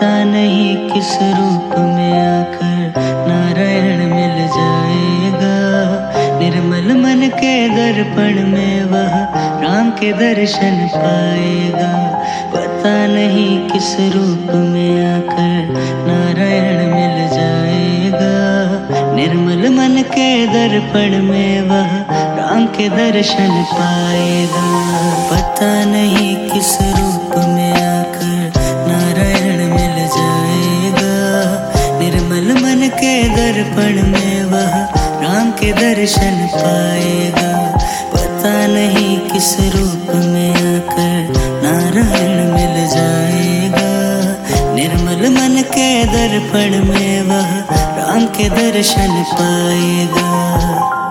पता नहीं किस रूप में आकर नारायण मिल जाएगा। निर्मल मन के दर्पण में वह राम के दर्शन पाएगा। पता नहीं किस रूप में आकर नारायण मिल जाएगा। निर्मल मन के दर्पण में वह राम के दर्शन पाएगा। पता नहीं किस रूप में आकर नारायण मिल जाएगा। निर्मल मन के दर्पण में वह राम के दर्शन पाएगा। पता नहीं किस रूप में आकर नारायण मिल जाएगा। निर्मल मन के दर्पण में वह राम के दर्शन पाएगा।